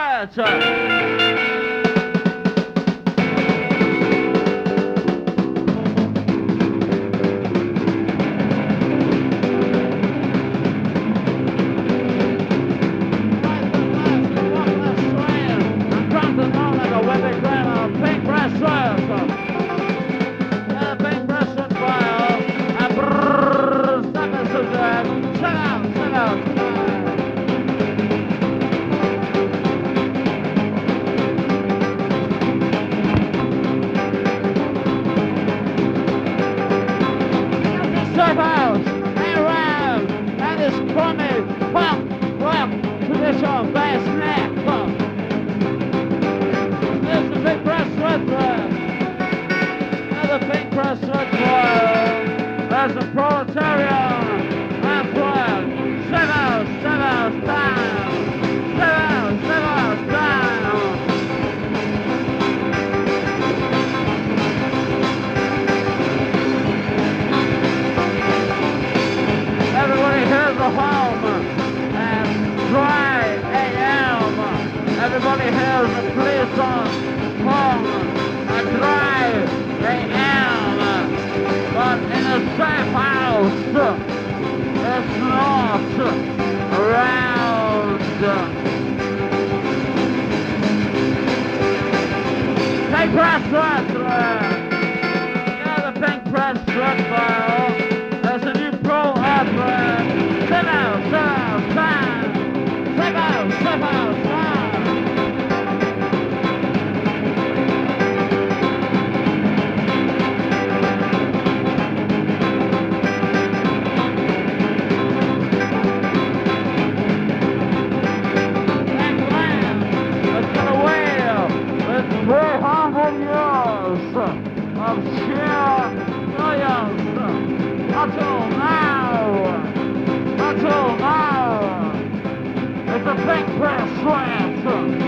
Sweat. Surfhouse, and around, and this crummy, position, bass neck, There's the big brass sweat thread. Another big brass sweat thread. There's the proletarian, and thread. Surfhouse, down. Surfhouse, down. Everybody hears the home and dry AM. Everybody hears the police on home and dry AM. But in a safe house, it's not around. Pink press sweat thread. Yeah, the pink press sweat file. There's a new pro opera. Step out, time. Step out, time. England has got away with 300 years of sheer brilliance. Until now, it's a big press sweat.